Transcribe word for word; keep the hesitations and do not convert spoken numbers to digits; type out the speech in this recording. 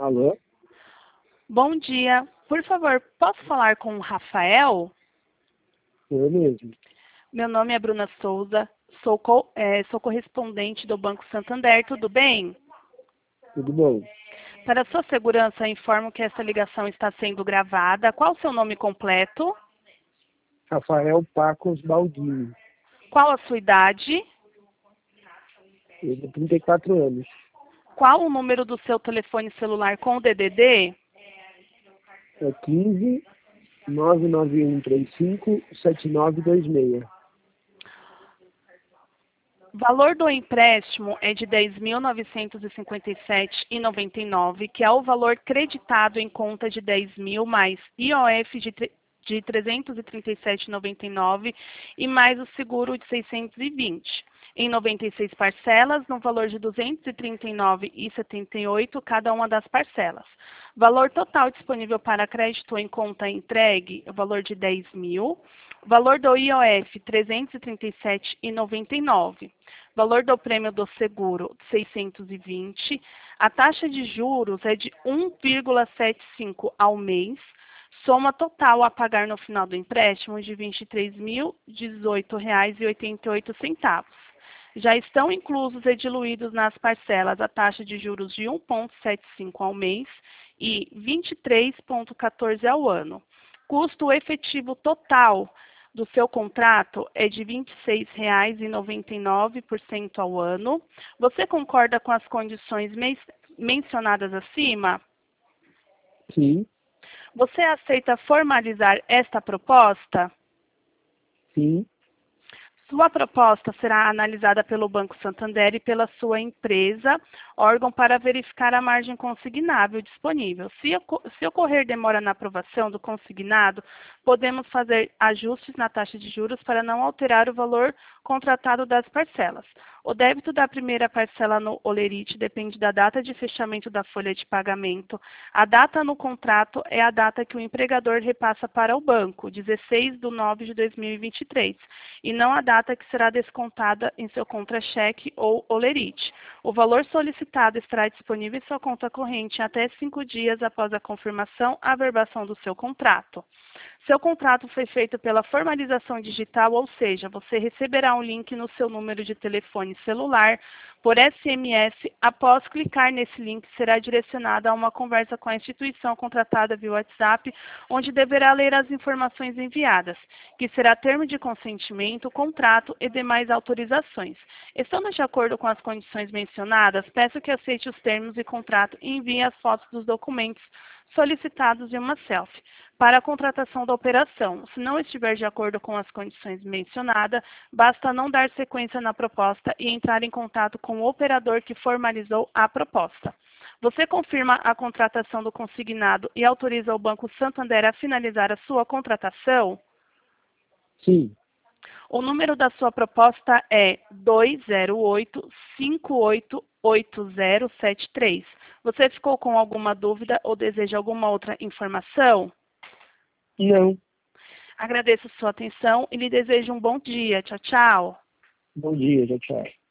Alô? Bom dia. Por favor, posso falar com o Rafael? Eu mesmo. Meu nome é Bruna Souza, sou, co é, sou correspondente do Banco Santander, tudo bem? Tudo bom? Para sua segurança, informo que essa ligação está sendo gravada. Qual o seu nome completo? Rafael Pacos Baldini. Qual a sua idade? Eu tenho trinta e quatro anos. Qual o número do seu telefone celular com o D D D? É quinze, nove nove um três cinco, sete nove dois seis. O valor do empréstimo é de dez mil novecentos e cinquenta e sete reais e noventa e nove centavos, que é o valor creditado em conta de dez mil mais I O F de, de trezentos e trinta e sete reais e noventa e nove centavos e mais o seguro de seiscentos e vinte. Em noventa e seis parcelas, no valor de duzentos e trinta e nove reais e setenta e oito centavos cada uma das parcelas. Valor total disponível para crédito em conta entregue, o valor de dez mil. Valor do I O F, trezentos e trinta e sete reais e noventa e nove centavos. Valor do prêmio do seguro, seiscentos e vinte. A taxa de juros é de um vírgula setenta e cinco ao mês. Soma total a pagar no final do empréstimo de vinte e três mil e dezoito reais e oitenta e oito centavos. Já estão inclusos e diluídos nas parcelas a taxa de juros de um vírgula setenta e cinco ao mês e vinte e três vírgula quatorze ao ano. Custo efetivo total do seu contrato é de vinte e seis reais e noventa e nove centavos por cento ao ano. Você concorda com as condições men mencionadas acima? Sim, Você aceita formalizar esta proposta? sim, Sua proposta será analisada pelo Banco Santander e pela sua empresa, órgão para verificar a margem consignável disponível. Se, ocor se ocorrer demora na aprovação do consignado, podemos fazer ajustes na taxa de juros para não alterar o valor contratado das parcelas. O débito da primeira parcela no Olerite depende da data de fechamento da folha de pagamento. A data no contrato é a data que o empregador repassa para o banco, dezesseis de nove de dois mil e vinte e três, e não a data que será descontada em seu contra-cheque ou Olerite. O valor solicitado estará disponível em sua conta corrente em até cinco dias após a confirmação, averbação do seu contrato. Seu contrato foi feito pela formalização digital, ou seja, você receberá um link no seu número de telefone celular por S M S. Após clicar nesse link, será direcionado a uma conversa com a instituição contratada via WhatsApp, onde deverá ler as informações enviadas, que será termo de consentimento, contrato e demais autorizações. Estando de acordo com as condições mencionadas, peço que aceite os termos e contrato e envie as fotos dos documentos solicitados e uma selfie para a contratação da operação. Se não estiver de acordo com as condições mencionadas, basta não dar sequência na proposta e entrar em contato com o operador que formalizou a proposta. Você confirma a contratação do consignado e autoriza o Banco Santander a finalizar a sua contratação? sim. O número da sua proposta é dois zero oito, cinco oito oito zero sete três. Você ficou com alguma dúvida ou deseja alguma outra informação? Não. Agradeço sua atenção e lhe desejo um bom dia. Tchau, tchau. Bom dia, tchau, tchau.